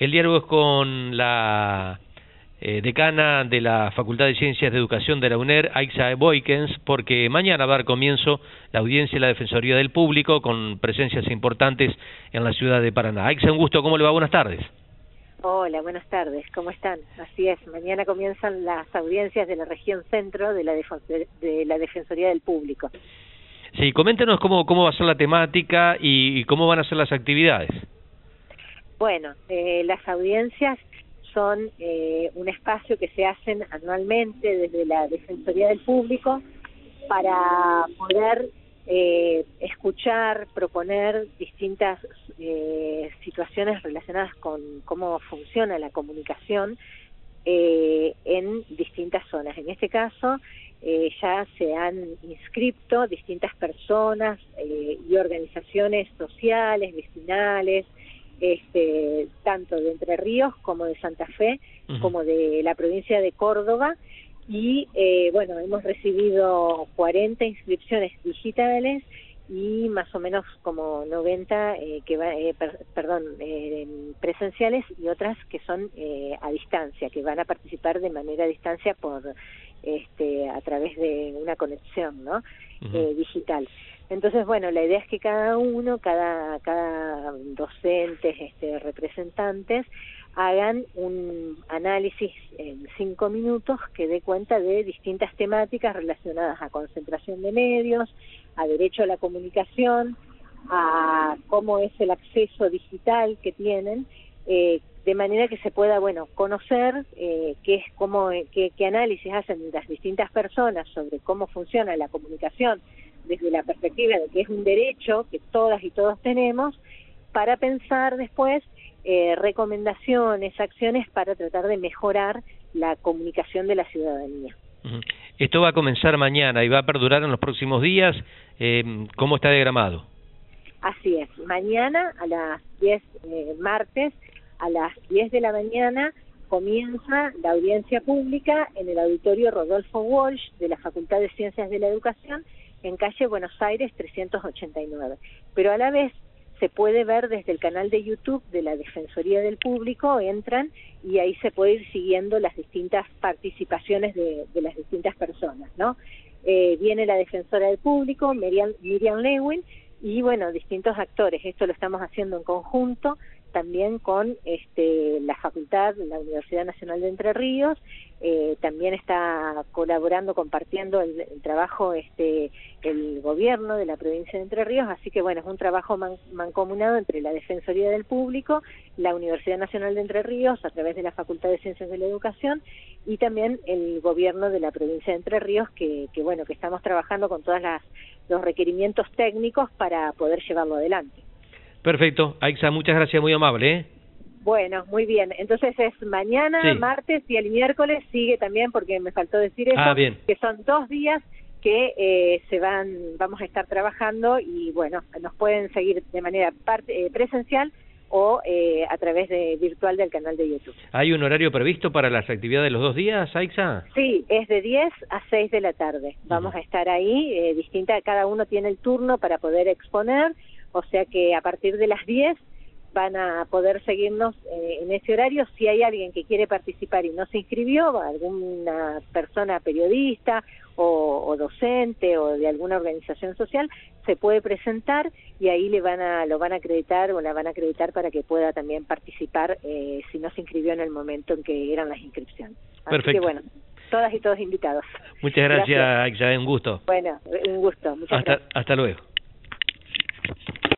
El diálogo es con la decana de la Facultad de Ciencias de Educación de la UNER, Aixa Boykens, porque mañana va a dar comienzo la audiencia de la Defensoría del Público con presencias importantes en la ciudad de Paraná. Aixa, un gusto, ¿cómo le va? Buenas tardes. Hola, buenas tardes, ¿cómo están? Así es, mañana comienzan las audiencias de la región centro de la Defensoría del Público. Sí, coméntenos cómo va a ser la temática y cómo van a ser las actividades. Bueno, las audiencias son un espacio que se hacen anualmente desde la Defensoría del Público para poder escuchar, proponer distintas situaciones relacionadas con cómo funciona la comunicación en distintas zonas. En este caso, ya se han inscrito distintas personas y organizaciones sociales, vecinales, tanto de Entre Ríos como de Santa Fe, como de la provincia de Córdoba, y bueno, hemos recibido 40 inscripciones digitales y más o menos como 90 presenciales, y otras que son a distancia, que van a participar de manera a distancia por a través de una conexión, ¿no? Digital. Entonces, bueno, la idea es que cada docentes, representantes, hagan un análisis en 5 minutos que dé cuenta de distintas temáticas relacionadas a concentración de medios, a derecho a la comunicación, a cómo es el acceso digital que tienen, de manera que se pueda, bueno, conocer qué análisis hacen las distintas personas sobre cómo funciona la comunicación desde la perspectiva de que es un derecho que todas y todos tenemos, para pensar después recomendaciones, acciones para tratar de mejorar la comunicación de la ciudadanía. Esto va a comenzar mañana y va a perdurar en los próximos días. ¿Cómo está diagramado? Así es, mañana a las 10, martes, a las 10 de la mañana comienza la audiencia pública en el auditorio Rodolfo Walsh de la Facultad de Ciencias de la Educación, en calle Buenos Aires 389. Pero a la vez se puede ver desde el canal de YouTube de la Defensoría del Público, entran y ahí se puede ir siguiendo las distintas participaciones de las distintas personas, ¿no? Viene la Defensora del Público, Miriam Lewin, y bueno, distintos actores. Esto lo estamos haciendo en conjunto también con la facultad, la Universidad Nacional de Entre Ríos, también está colaborando, compartiendo el trabajo el gobierno de la provincia de Entre Ríos, así que bueno, es un trabajo mancomunado entre la Defensoría del Público, la Universidad Nacional de Entre Ríos, a través de la Facultad de Ciencias de la Educación, y también el gobierno de la provincia de Entre Ríos, que bueno, que estamos trabajando con todos los requerimientos técnicos para poder llevarlo adelante. Perfecto, Aixa, muchas gracias, muy amable. Bueno, muy bien. Entonces es mañana, sí, martes, y el miércoles sigue también, porque me faltó decir eso, bien, que son 2 días que vamos a estar trabajando, y bueno, nos pueden seguir de manera presencial o a través de virtual del canal de YouTube. ¿Hay un horario previsto para las actividades de los 2 días, Aixa? Sí, es de 10 a 6 de la tarde. Vamos a estar ahí, cada uno tiene el turno para poder exponer, o sea que a partir de las 10 van a poder seguirnos en ese horario. Si hay alguien que quiere participar y no se inscribió, alguna persona periodista o docente o de alguna organización social, se puede presentar y ahí lo van a acreditar o la van a acreditar para que pueda también participar si no se inscribió en el momento en que eran las inscripciones. Perfecto. Así que bueno, todas y todos invitados. Muchas gracias, Aixa, un gusto. Bueno, un gusto. Muchas gracias. Hasta luego.